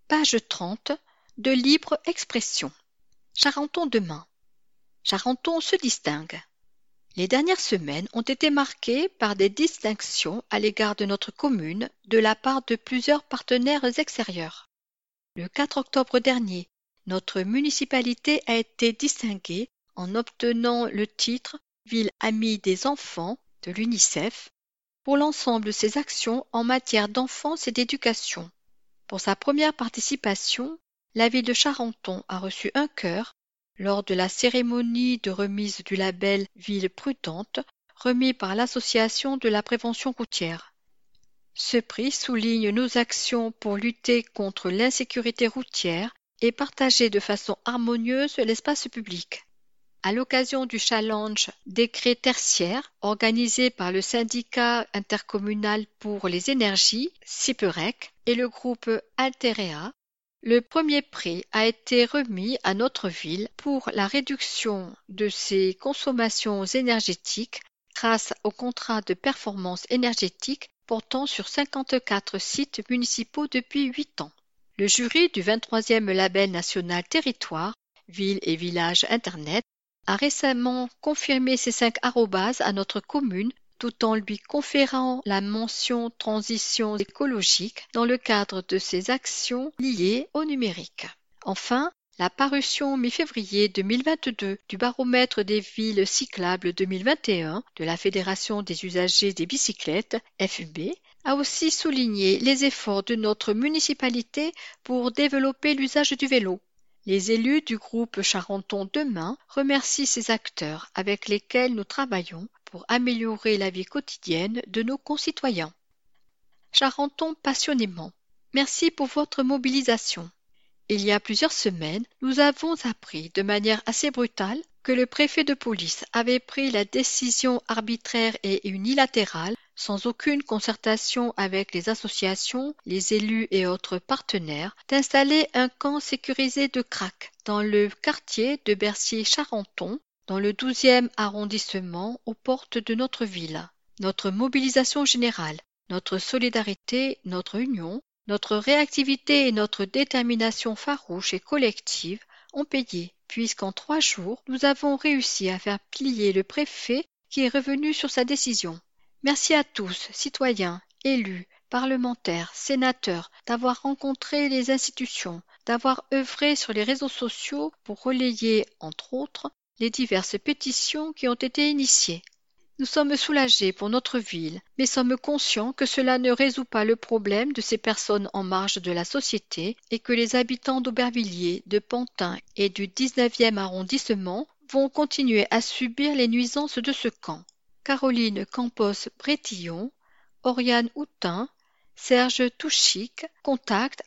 Page 30 de libre expression. Charenton demain. Charenton se distingue. Les dernières semaines ont été marquées par des distinctions à l'égard de notre commune de la part de plusieurs partenaires extérieurs. Le 4 octobre dernier, notre municipalité a été distinguée en obtenant le titre Ville amie des enfants de l'UNICEF pour l'ensemble de ses actions en matière d'enfance et d'éducation. Pour sa première participation, la ville de Charenton a reçu un cœur lors de la cérémonie de remise du label Ville prudente remis par l'Association de la prévention routière. Ce prix souligne nos actions pour lutter contre l'insécurité routière et partager de façon harmonieuse l'espace public. À l'occasion du challenge Décret tertiaire organisé par le syndicat intercommunal pour les énergies, SIPEREC, et le groupe Alterea, le premier prix a été remis à notre ville pour la réduction de ses consommations énergétiques grâce au contrat de performance énergétique portant sur 54 sites municipaux depuis 8 ans. Le jury du 23e label national territoire, ville et village Internet, a récemment confirmé ces 5 arrobases à notre commune tout en lui conférant la mention transition écologique dans le cadre de ses actions liées au numérique. Enfin, la parution mi-février 2022 du baromètre des villes cyclables 2021 de la Fédération des usagers des bicyclettes, FUB, a aussi souligné les efforts de notre municipalité pour développer l'usage du vélo. Les élus du groupe Charenton demain remercient ces acteurs avec lesquels nous travaillons pour améliorer la vie quotidienne de nos concitoyens. Charenton passionnément. Merci pour votre mobilisation. Il y a plusieurs semaines, nous avons appris de manière assez brutale que le préfet de police avait pris la décision arbitraire et unilatérale, sans aucune concertation avec les associations, les élus et autres partenaires, d'installer un camp sécurisé de crack dans le quartier de Bercier-Charenton, dans le 12e arrondissement, aux portes de notre ville. Notre mobilisation générale, notre solidarité, notre union, notre réactivité et notre détermination farouche et collective ont payé, puisqu'en 3 jours, nous avons réussi à faire plier le préfet qui est revenu sur sa décision. Merci à tous, citoyens, élus, parlementaires, sénateurs, d'avoir rencontré les institutions, d'avoir œuvré sur les réseaux sociaux pour relayer, entre autres, les diverses pétitions qui ont été initiées. Nous sommes soulagés pour notre ville, mais sommes conscients que cela ne résout pas le problème de ces personnes en marge de la société et que les habitants d'Aubervilliers, de Pantin et du 19e arrondissement vont continuer à subir les nuisances de ce camp. Caroline Campos-Brétillon, Oriane Houtin, Serge Touchic, contact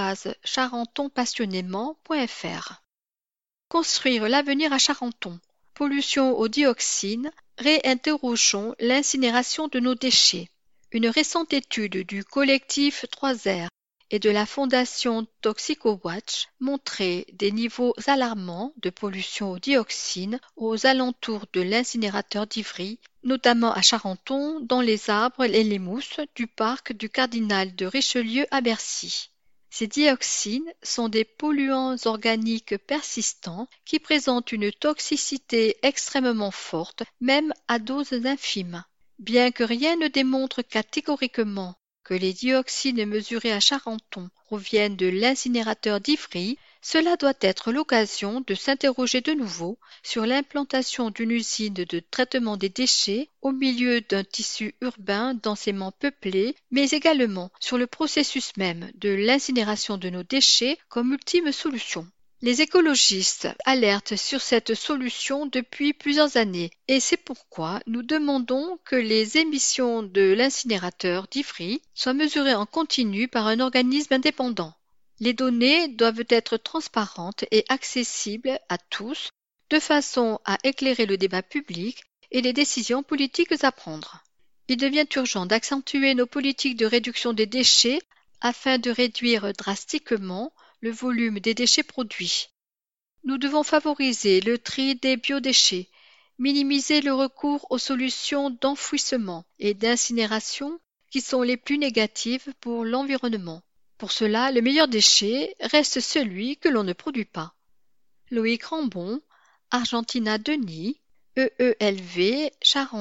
@charentonpassionnément.fr. Construire l'avenir à Charenton. Pollution au dioxine, réinterrogeons l'incinération de nos déchets. Une récente étude du collectif 3R et de la fondation ToxicoWatch montrait des niveaux alarmants de pollution au dioxine aux alentours de l'incinérateur d'Ivry, notamment à Charenton, dans les arbres et les mousses du parc du Cardinal de Richelieu à Bercy. Ces dioxines sont des polluants organiques persistants qui présentent une toxicité extrêmement forte, même à doses infimes. Bien que rien ne démontre catégoriquement que les dioxines mesurées à Charenton proviennent de l'incinérateur d'Ivry, cela doit être l'occasion de s'interroger de nouveau sur l'implantation d'une usine de traitement des déchets au milieu d'un tissu urbain densément peuplé, mais également sur le processus même de l'incinération de nos déchets comme ultime solution. Les écologistes alertent sur cette solution depuis plusieurs années et c'est pourquoi nous demandons que les émissions de l'incinérateur d'Ivry soient mesurées en continu par un organisme indépendant. Les données doivent être transparentes et accessibles à tous de façon à éclairer le débat public et les décisions politiques à prendre. Il devient urgent d'accentuer nos politiques de réduction des déchets afin de réduire drastiquement le volume des déchets produits. Nous devons favoriser le tri des biodéchets, minimiser le recours aux solutions d'enfouissement et d'incinération qui sont les plus négatives pour l'environnement. Pour cela, le meilleur déchet reste celui que l'on ne produit pas. Loïc Rambon, Argentina Denis, EELV,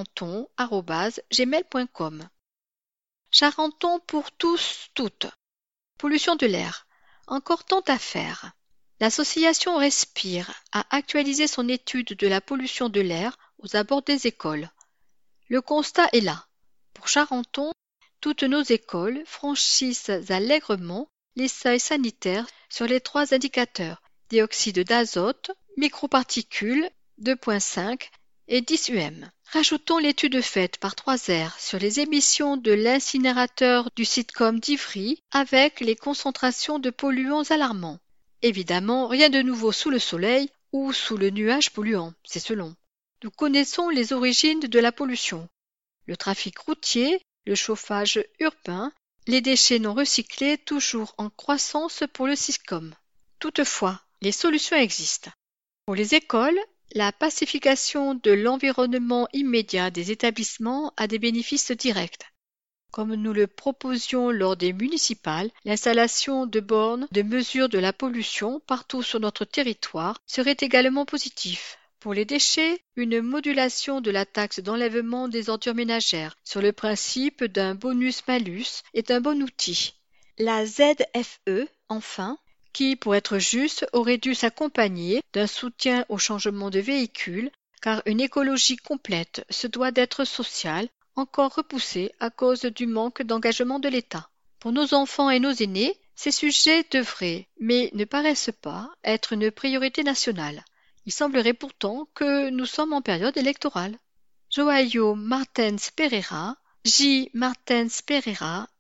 charenton@gmail.com. Charenton pour tous, toutes. Pollution de l'air. Encore tant à faire. L'association Respire a actualisé son étude de la pollution de l'air aux abords des écoles. Le constat est là. Pour Charenton, toutes nos écoles franchissent allègrement les seuils sanitaires sur les 3 indicateurs: dioxyde d'azote, microparticules 2,5 et 10 UM. Rajoutons l'étude faite par 3R sur les émissions de l'incinérateur du sitcom d'Ivry avec les concentrations de polluants alarmants. Évidemment, rien de nouveau sous le soleil ou sous le nuage polluant, c'est selon. Nous connaissons les origines de la pollution. Le trafic routier, le chauffage urbain, les déchets non recyclés toujours en croissance pour le sitcom. Toutefois, les solutions existent. Pour les écoles, la pacification de l'environnement immédiat des établissements a des bénéfices directs. Comme nous le proposions lors des municipales, l'installation de bornes de mesure de la pollution partout sur notre territoire serait également positif. Pour les déchets, une modulation de la taxe d'enlèvement des ordures ménagères sur le principe d'un bonus-malus est un bon outil. La ZFE, enfin, qui, pour être juste, aurait dû s'accompagner d'un soutien au changement de véhicule, car une écologie complète se doit d'être sociale, encore repoussée à cause du manque d'engagement de l'État. Pour nos enfants et nos aînés, ces sujets devraient, mais ne paraissent pas, être une priorité nationale. Il semblerait pourtant que nous sommes en période électorale. Joaio Martens Pereira, jmartenspereira,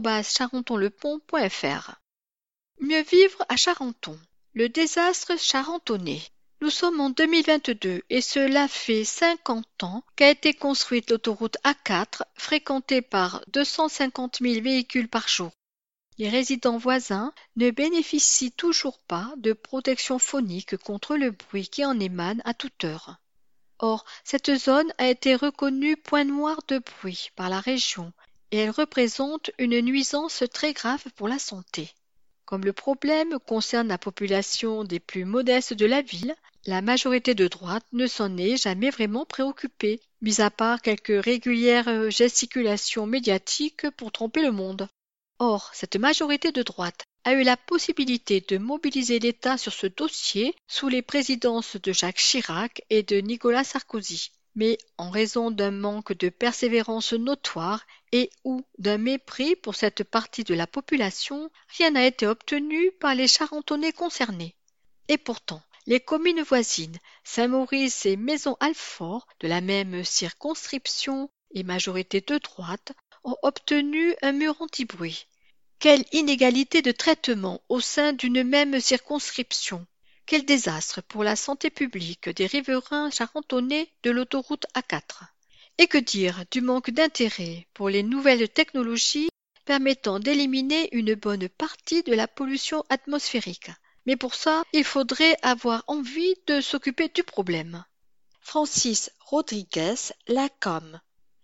@charentonlepont.fr. Mieux vivre à Charenton. Le désastre charentonais. Nous sommes en 2022 et cela fait 50 ans qu'a été construite l'autoroute A4, fréquentée par 250 000 véhicules par jour. Les résidents voisins ne bénéficient toujours pas de protection phonique contre le bruit qui en émane à toute heure. Or, cette zone a été reconnue point noir de bruit par la région et elle représente une nuisance très grave pour la santé. Comme le problème concerne la population des plus modestes de la ville, la majorité de droite ne s'en est jamais vraiment préoccupée, mis à part quelques régulières gesticulations médiatiques pour tromper le monde. Or, cette majorité de droite a eu la possibilité de mobiliser l'État sur ce dossier sous les présidences de Jacques Chirac et de Nicolas Sarkozy. Mais en raison d'un manque de persévérance notoire et ou d'un mépris pour cette partie de la population, rien n'a été obtenu par les Charentonais concernés. Et pourtant, les communes voisines, Saint-Maurice et Maisons-Alfort, de la même circonscription et majorité de droite, ont obtenu un mur anti-bruit. Quelle inégalité de traitement au sein d'une même circonscription! Quel désastre pour la santé publique des riverains charentonais de l'autoroute A4! Et que dire du manque d'intérêt pour les nouvelles technologies permettant d'éliminer une bonne partie de la pollution atmosphérique? Mais pour ça, il faudrait avoir envie de s'occuper du problème. Francis Rodriguez, Lacam.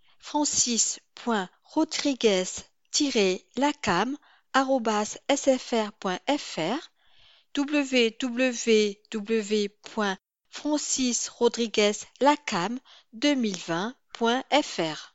francis.rodriguez-lacam@sfr.fr, www.francisrodriguezlacam2020.fr.